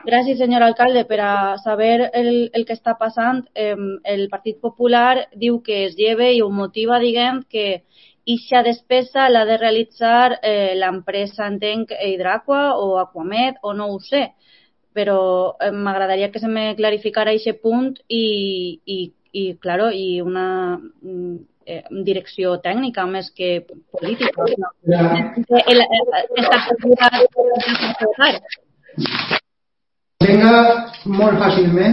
Gràcies, senyor alcalde. Per a saber el que està passant, el Partit Popular diu que es lleva i ho motiva, diguem, que eixa despesa l'ha de realitzar l'empresa, entenc, Hidraqua o Aquamed, o no ho sé. Però m'agradaria que se me clarificara aquest punt i claro, i una direcció tècnica més que política. Venga molt fàcilment